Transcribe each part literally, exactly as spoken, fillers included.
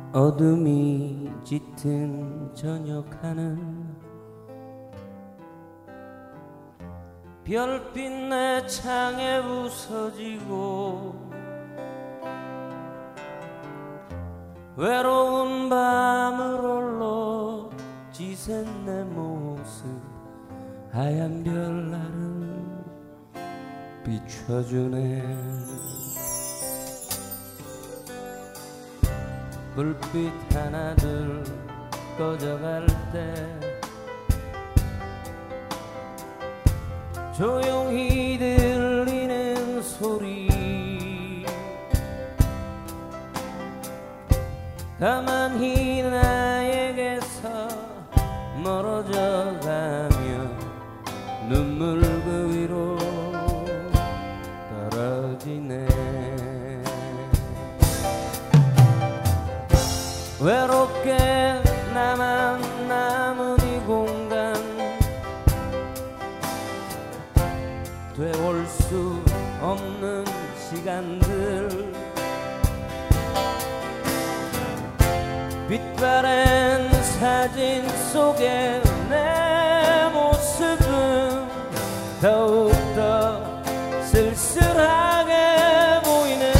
어둠이 짙은 저녁 하늘 별빛 내 창에 부서지고 외로운 밤을 홀로 지샌 내 모습 하얀 별나를 비춰주네. 불빛 하나둘 꺼져갈 때 조용히 들리는 소리 가만히 나에게서 멀어져 가며 눈물 그 위로 떨어지네. 외롭게 나만 남은 이 공간 되올 수 없는 시간들 빛바랜 사진 속에 내 모습은 더욱더 쓸쓸하게 보이네.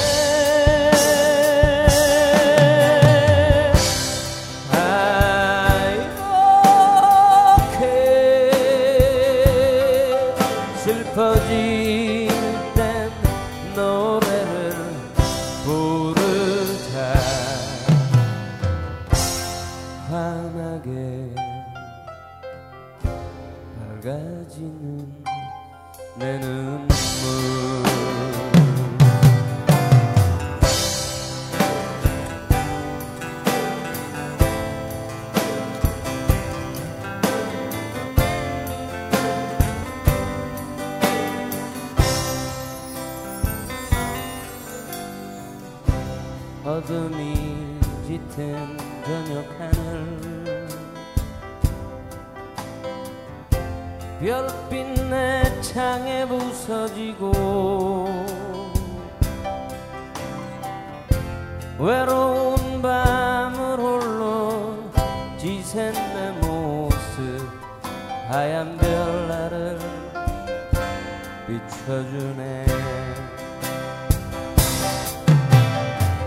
슬퍼질 땐 노래를 부르자. 환하게 밝아지는 내 눈물. 어둠이 짙은 저녁 하늘 별빛 내 창에 부서지고 외로운 밤을 홀로 지샌 내 모습 하얀 별나를 비춰주네.